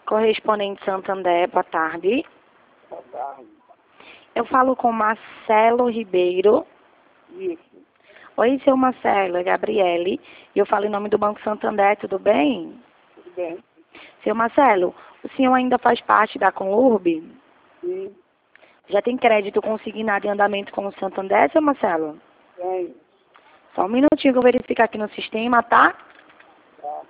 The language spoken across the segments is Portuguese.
Correspondente Santander, boa tarde. Boa tarde. Eu falo com Marcelo Ribeiro. Isso. Oi, seu Marcelo, é Gabriele. E eu falo em nome do Banco Santander, tudo bem? Tudo bem? Seu Marcelo, o senhor ainda faz parte da Conurb? Sim. Já tem crédito consignado em andamento com o Santander, seu Marcelo? Tem. Só um minutinho que eu vou verificar aqui no sistema, tá? Tá.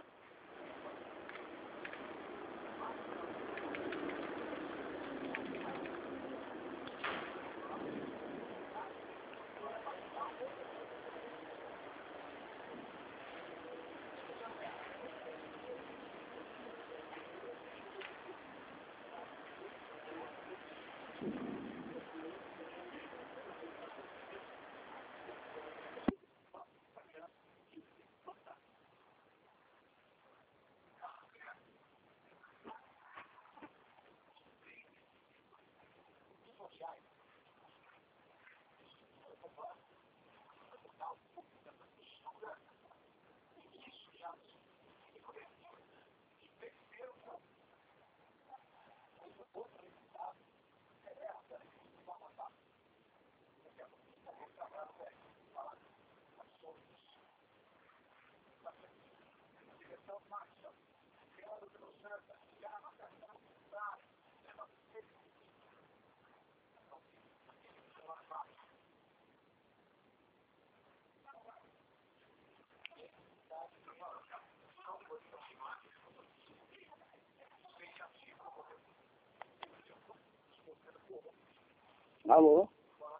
Alô?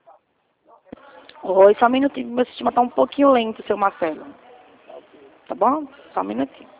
Oi, só um minutinho, meu sistema tá um pouquinho lento, seu Marcelo. Tá bom? Só um minutinho.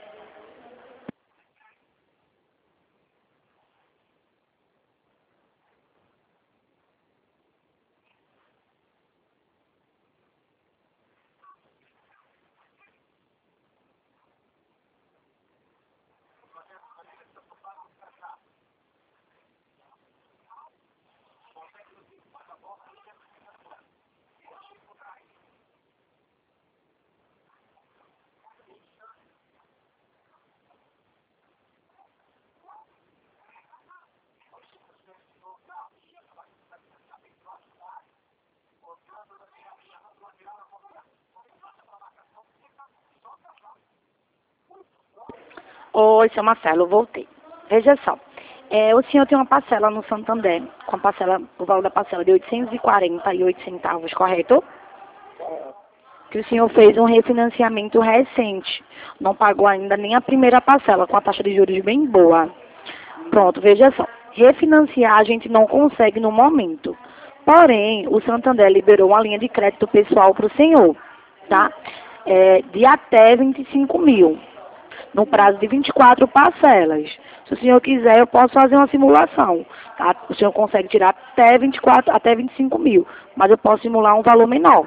Oi, seu Marcelo, eu voltei. Veja só, o senhor tem uma parcela no Santander, com a parcela, o valor da parcela de R$ 848,08, correto? Que o senhor fez um refinanciamento recente, não pagou ainda nem a primeira parcela, com a taxa de juros bem boa. Pronto, veja só, refinanciar a gente não consegue no momento. Porém, o Santander liberou uma linha de crédito pessoal para o senhor, tá? De até 25 mil. No prazo de 24 parcelas. Se o senhor quiser, eu posso fazer uma simulação. Tá? O senhor consegue tirar até 24, até 25 mil, mas eu posso simular um valor menor.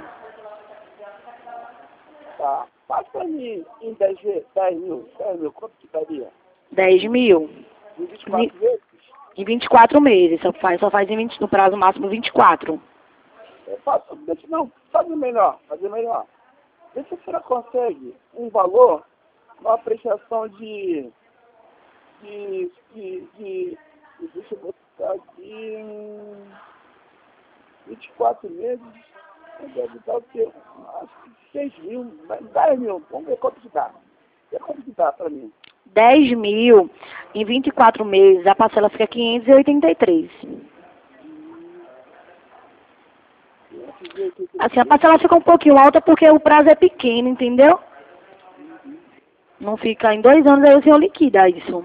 Tá. Passa pra mim em 10 mil. 10 mil, quanto que daria? 10 mil. Em 24 vezes? Em 24 meses. Só faz no prazo máximo 24. Eu faço, não, fazer melhor. Vê se a senhora consegue um valor, uma apreciação deixa eu botar aqui, 24 meses, deve dar o quê? Acho que 6 mil, 10 mil, vamos ver quanto que dá. Vê quanto que dá pra mim. 10 mil, em 24 meses, a parcela fica 583. Assim, a parcela fica um pouquinho alta porque o prazo é pequeno, entendeu? Não fica em 2 anos, aí o senhor liquida isso.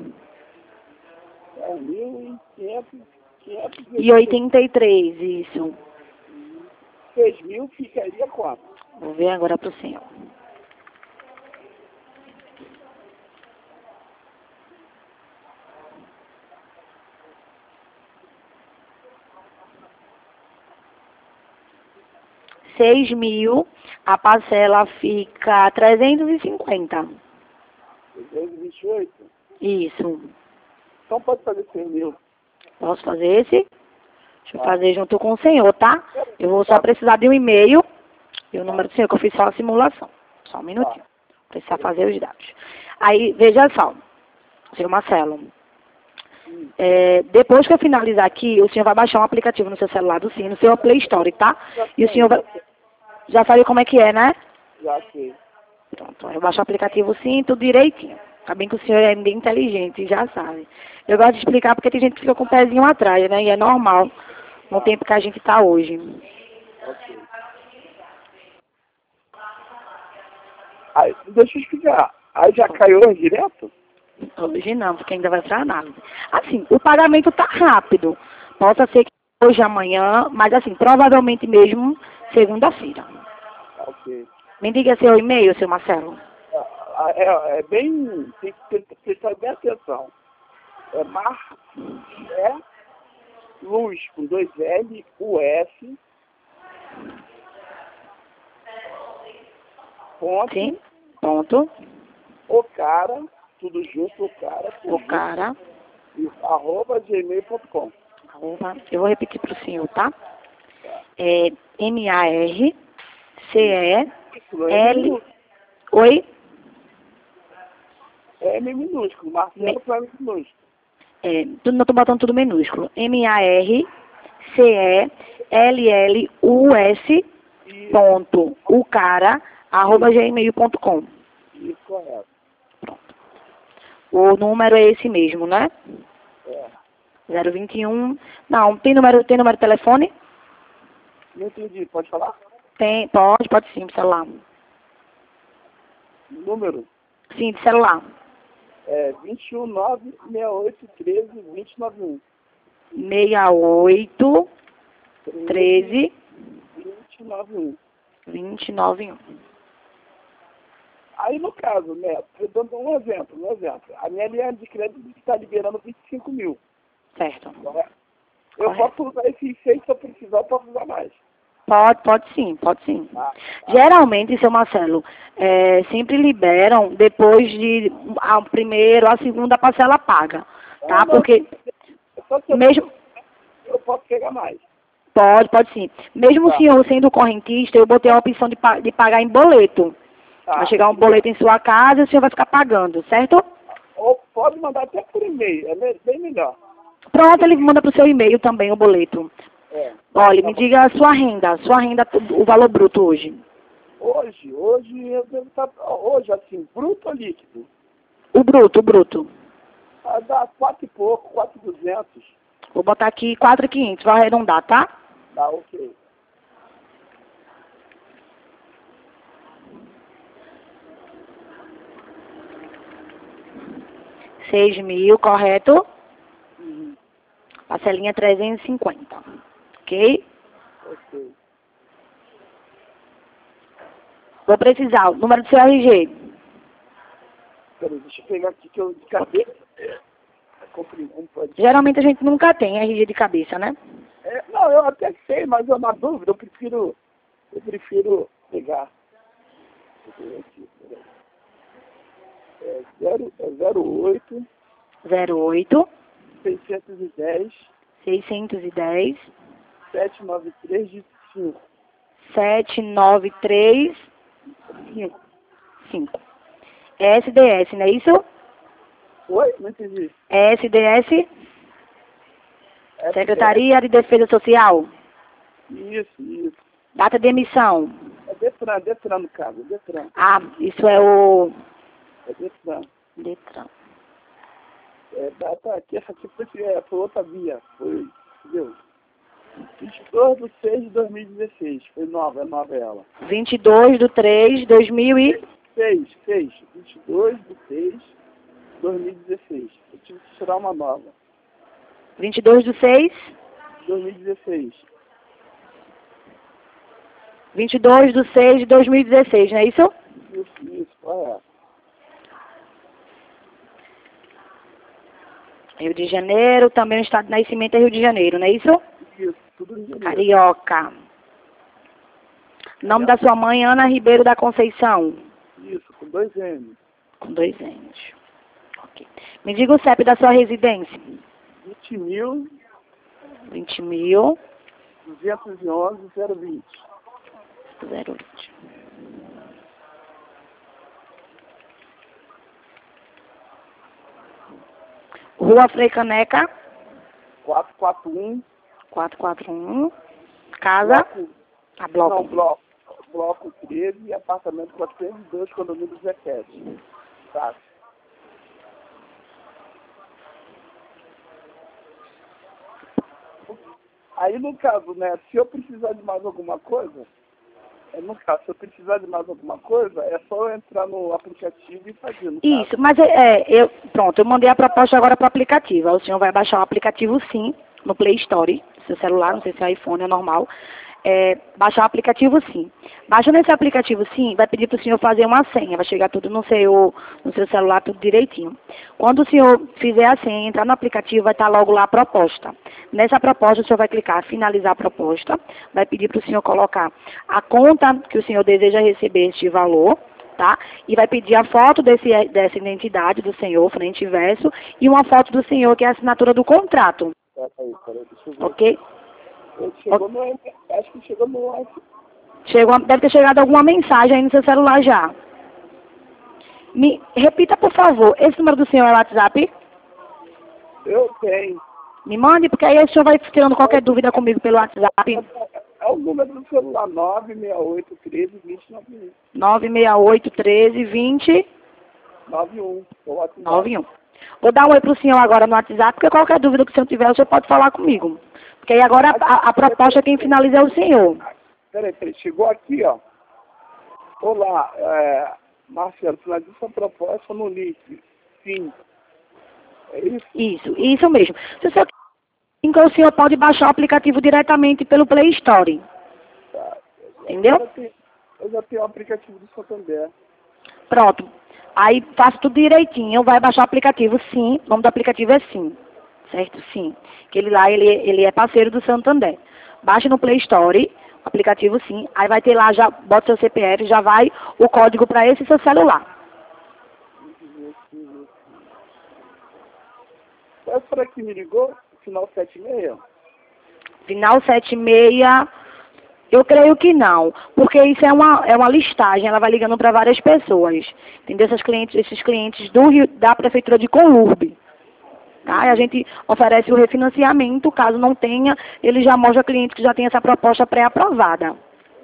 583, isso. 6 mil ficaria quanto? Vou ver agora para o senhor. R$ 6.000, a parcela fica 350. 328? Isso. Então pode fazer 100 mil. Posso fazer esse? Deixa eu fazer junto com o senhor, tá? Eu vou só precisar de um e-mail e o número do senhor, que eu fiz só a simulação. Só um minutinho. Precisar fazer os dados. Aí, veja só, senhor Marcelo. Depois que eu finalizar aqui, o senhor vai baixar um aplicativo no seu celular do Sim, no seu Play Store, tá? E o senhor vai... Já sabe como é que é, né? Já sei. Pronto, eu baixo o aplicativo Sim, tudo direitinho. Tá bem que o senhor é bem inteligente, já sabe. Eu gosto de explicar porque tem gente que fica com o pezinho atrás, né? E é normal no tempo que a gente tá hoje. Ok. Aí, deixa eu explicar. Aí já caiu hoje direto? Hoje não, porque ainda vai pra análise. Assim, o pagamento tá rápido. Possa ser que hoje, amanhã, mas assim, provavelmente mesmo segunda-feira. Ok. Me diga seu e-mail, seu Marcelo. É bem... Tem que prestar bem atenção. É Luz com 2 L, US, ponto, Sim, ponto. o cara, tudo junto, O cara. arroba gmail.com. Eu vou repetir pro senhor, tá? É M-A-R-C-E-L... Oi? É M minúsculo, Marcelo para M minúsculo. Não tô botando tudo minúsculo. M-A-R-C-E-L-L-U-S ponto o cara arroba gmail.com. Isso, correto. O número é esse mesmo, né? É. 021. Não, tem número de telefone? Não entendi, pode falar? Tem, pode sim, de celular. Número? Sim, de celular. 21968132091. 68 13 2091. 291. Aí, no caso, né, eu dando um exemplo. A minha linha de crédito está liberando 25 mil. Certo. Correto? Eu posso usar esses 6 se eu precisar, eu posso usar mais. Pode sim. Tá. Geralmente, seu Marcelo, sempre liberam depois de a primeira, a segunda parcela paga, tá? Porque mesmo eu posso pegar mais. pode sim. Mesmo o senhor sendo correntista, eu botei a opção de pagar em boleto. Vai chegar um boleto em sua casa e o senhor vai ficar pagando, certo? Ou pode mandar até por e-mail, é bem melhor. Pronto, ele manda pro seu e-mail também o boleto. Olha, me diga a sua renda, o valor bruto hoje. Hoje eu devo estar, hoje assim, bruto ou líquido? O bruto. Dá 4 e pouco, 4.200. Vou botar aqui 4.500, vai arredondar, tá? Tá, ok. R$ 6.000, correto? Uhum. Parcelinha 350, ok? Ok. Vou precisar o número do seu RG. Peraí, deixa eu pegar aqui que eu de cabeça. Não pode. Geralmente a gente nunca tem RG de cabeça, né? Não, eu até sei, mas é uma dúvida, eu prefiro pegar. Deixa eu ver aqui, peraí. 08 08 610 610 793 5. 793 5. 5. SDS, não é isso? Oi? Não entendi. SDS? Secretaria de Defesa Social. Isso. Data de emissão. É Detran no caso, Detran. Ah, isso é o... É Detran. Detran. Data aqui, essa aqui foi outra via, entendeu? 22/6/2016, foi nova ela. 22/3/2000 22/6/2016. Eu tive que tirar uma nova. 22/6 2016. 22/6/2016, não é isso? Isso, correto. Rio de Janeiro, também o estado de nascimento é Rio de Janeiro, não é isso? Isso, tudo em janeiro. Carioca. Nome da sua mãe, Ana Ribeiro da Conceição. Isso, com 2 N. Com 2 N's. Ok. Me diga o CEP da sua residência. 20.000. 20.000. 211.020. 020. Rua Frei Caneca, 441, 441, casa, bloco, a bloco. não, bloco 13, apartamento 402, condomínio 17. Tá. Aí, no caso, né, se eu precisar de mais alguma coisa, no caso, se eu precisar de mais alguma coisa, é só eu entrar no aplicativo e fazer, no caso. Isso, mas pronto, eu mandei a proposta agora para o aplicativo. Aí o senhor vai baixar o aplicativo sim, no Play Store, seu celular, não sei se é iPhone, é normal. Baixar o aplicativo sim. Baixa nesse aplicativo sim, vai pedir para o senhor fazer uma senha, vai chegar tudo no seu celular, tudo direitinho. Quando o senhor fizer a senha, entrar no aplicativo, vai estar logo lá a proposta. Nessa proposta, o senhor vai clicar finalizar a proposta, vai pedir para o senhor colocar a conta que o senhor deseja receber este valor, tá? E vai pedir a foto dessa identidade do senhor, frente e verso, e uma foto do senhor, que é a assinatura do contrato. Peraí, deixa eu ver. Ok? Chegou no, acho que chegou no... Deve ter chegado alguma mensagem aí no seu celular já. Me repita, por favor, esse número do senhor é o WhatsApp? Eu tenho. Me mande, porque aí o senhor vai tirando qualquer dúvida comigo pelo WhatsApp. É o número do celular, 968 13 20 91. 968 13 20 91. O WhatsApp. 91. Vou dar um oi pro senhor agora no WhatsApp, porque qualquer dúvida que o senhor tiver, o senhor pode falar comigo. Porque aí agora a proposta quem finaliza é o senhor. Peraí, chegou aqui, ó. Olá, Marcelo, finaliza sua proposta no link. Sim. É isso? Isso mesmo. Se o senhor então o senhor pode baixar o aplicativo diretamente pelo Play Store. Tá. Entendeu? Eu já tenho o aplicativo do Santander. Pronto. Aí faço tudo direitinho. Vai baixar o aplicativo, sim. O nome do aplicativo é Sim. Certo? Sim. Que ele lá, ele é parceiro do Santander. Baixa no Play Store, o aplicativo Sim. Aí vai ter lá, já bota seu CPF, já vai o código para esse seu celular. Qual foi que me ligou? Final 76? Final 76, eu creio que não, porque isso é uma listagem, ela vai ligando para várias pessoas, entendeu? Esses clientes do Rio, da Prefeitura de Colurbe. Tá? E a gente oferece o refinanciamento, caso não tenha, ele já mostra ao cliente que já tem essa proposta pré-aprovada.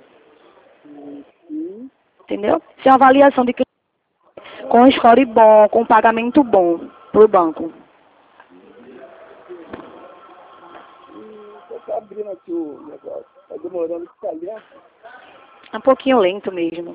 Entendeu? Isso é uma avaliação de cliente com score bom, com pagamento bom para o banco. Eu tô abrindo aqui o negócio. Tá demorando que tá lento. É um pouquinho lento mesmo.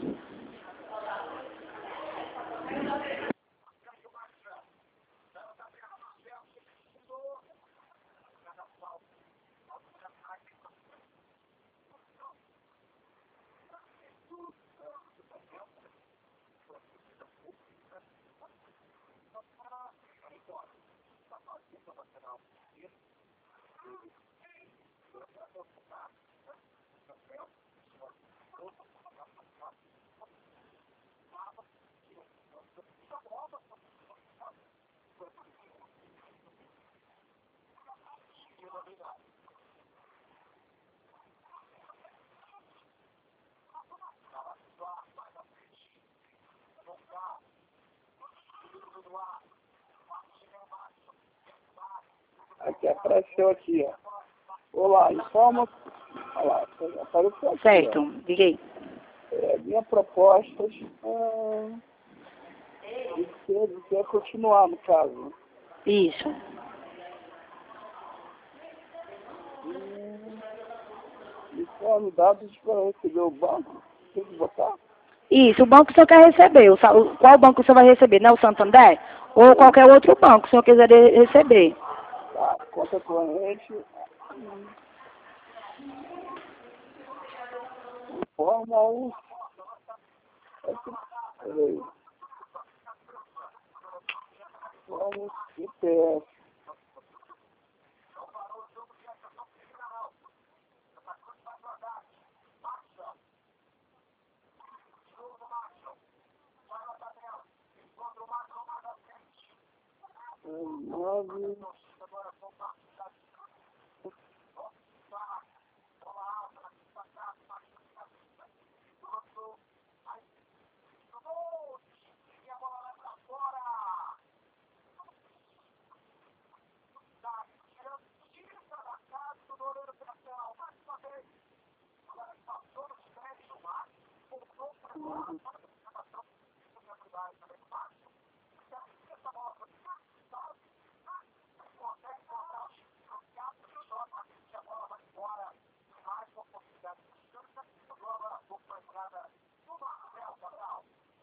Aqui apareceu aqui, ó. Olá, informa. Olha lá, apareceu aqui. Certo, Ó. diga aí. Minha proposta de quer continuar, no caso. Isso. Informe dados para receber o banco. Tem que botar? Isso, o banco que o senhor quer receber. Qual banco o senhor vai receber? Não, o Santander? Ou qualquer outro banco que o senhor quiser receber. Tá, conta corrente. Informa o... Peraí. Informa o CPF. Nove...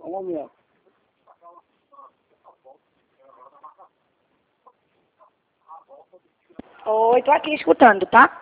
Um momento. Oi, tô aqui escutando, tá?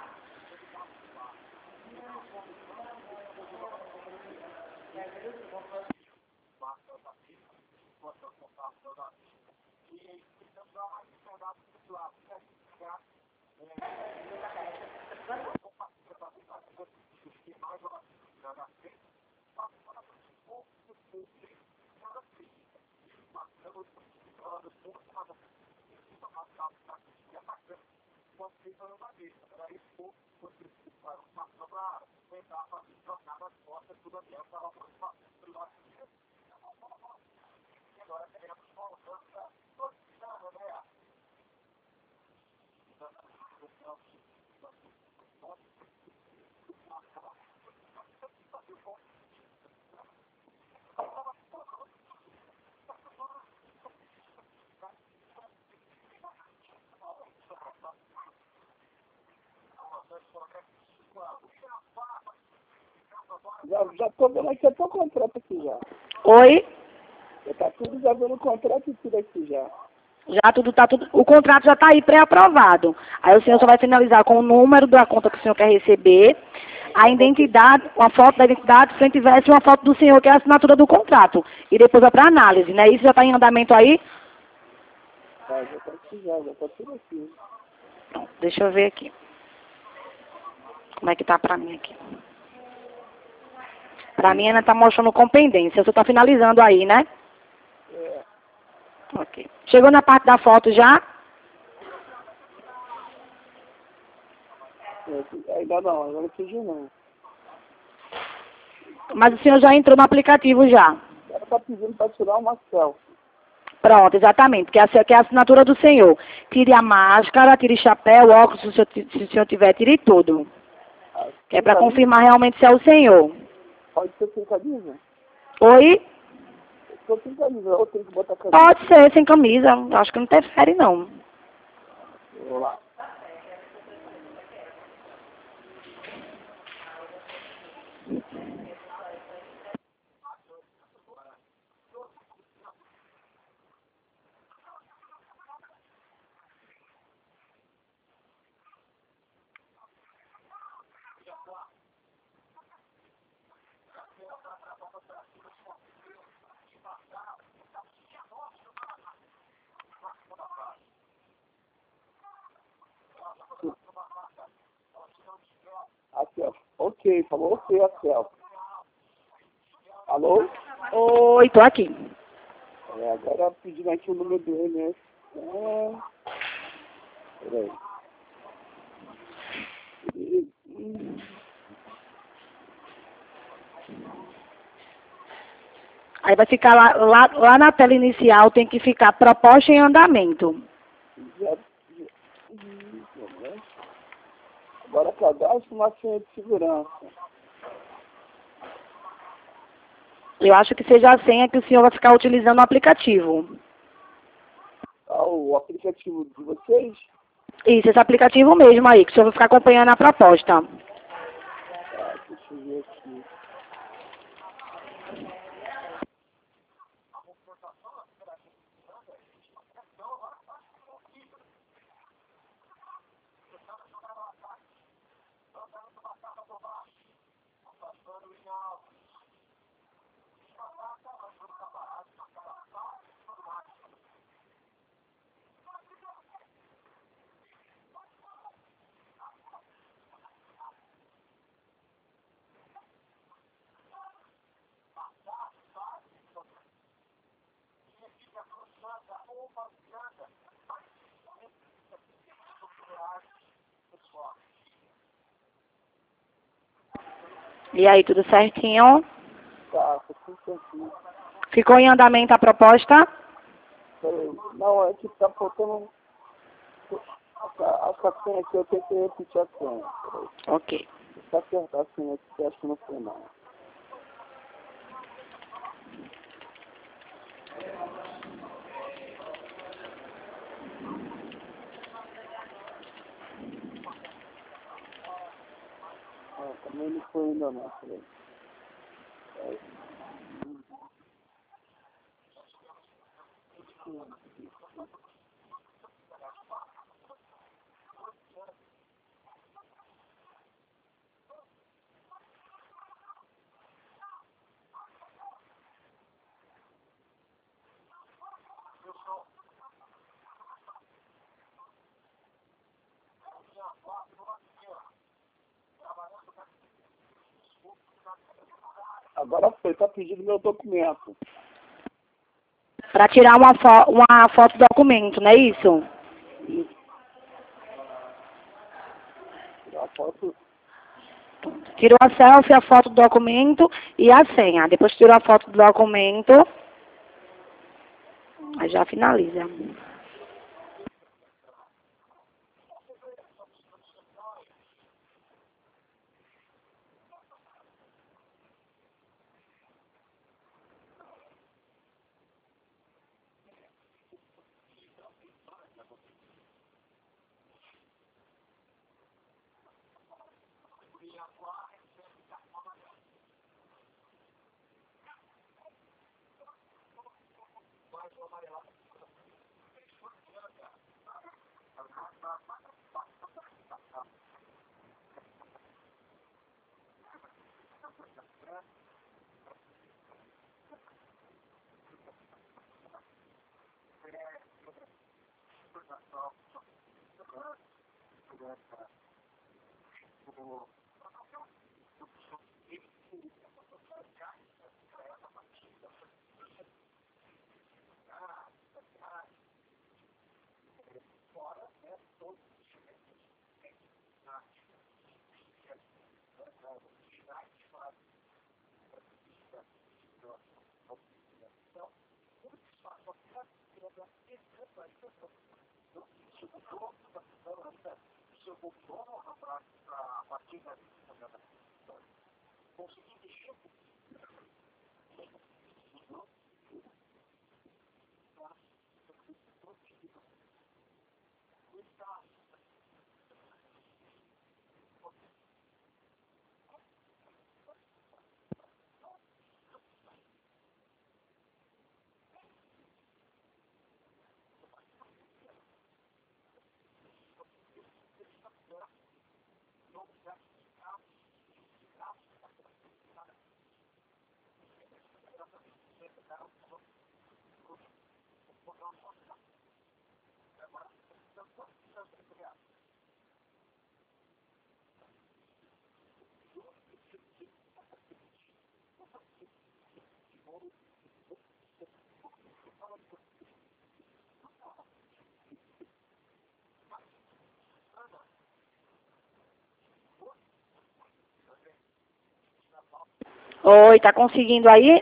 Já tô vendo aqui até o contrato aqui já. Oi? Já tá tudo já vendo o contrato e tudo aqui já. Já tudo tá tudo. O contrato já está aí pré-aprovado. Aí o senhor só vai finalizar com o número da conta que o senhor quer receber, a identidade, uma foto da identidade, se frente e verso, uma foto do senhor, que é a assinatura do contrato. E depois vai para análise, né? Isso já está em andamento aí? Tá, já tá aqui já tá tudo aqui. Pronto, deixa eu ver aqui. Como é que tá para mim aqui? Para mim ainda está mostrando com pendência. O senhor está finalizando aí, né? É, Ok. Chegou na parte da foto já? ainda não, agora não pediu não. Mas o senhor já entrou no aplicativo já. Ela tá pedindo para tirar uma selfie. Pronto, exatamente, que é a assinatura do senhor. Tire a máscara, tire chapéu, óculos, se o senhor tiver, tire tudo. Ah, Que é sem para camisa? confirmar realmente se é o senhor. Pode ser sem camisa? Oi? Eu tô sem camisa, ou tem que botar camisa? Pode ser, sem camisa. Acho que não interfere, não. Vou lá. A selfie. Ok, falou ok a selfie. Alô? Oi, tô aqui. Agora pedindo aqui o número do MS. Peraí. Aí vai ficar lá na tela inicial, tem que ficar proposta em andamento. Agora cadastro uma senha de segurança. Eu acho que seja a senha que o senhor vai ficar utilizando no aplicativo. Ah, o aplicativo de vocês? Isso, esse aplicativo mesmo aí, que o senhor vai ficar acompanhando a proposta. Tá, deixa eu ver aqui. E aí, tudo certinho? Tá tudo certinho. Ficou em andamento a proposta? Peraí. Não, é que tá faltando. A senha aqui eu tenho que repetir a senha. Peraí. Ok. Deixa eu acertar a senha aqui, que eu acho que não foi não. Também não foi ainda não, peraí. Agora foi, tá pedindo meu documento. Para tirar uma foto do documento, não é isso? Isso. Tirar a foto. Tirou a selfie, a foto do documento e a senha. Depois tirou a foto do documento, aí já finaliza. Oi, tá conseguindo aí?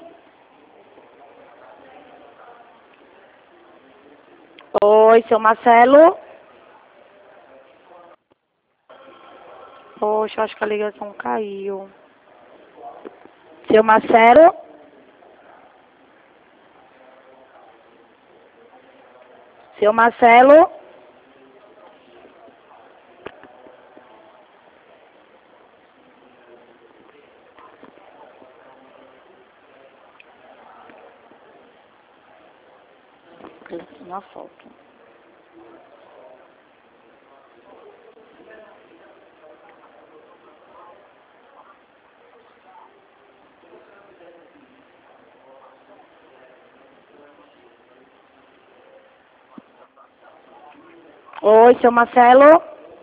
Oi, seu Marcelo? Poxa, acho que a ligação caiu. Seu Marcelo? Seu Marcelo? Uma foto. Oi, seu Marcelo?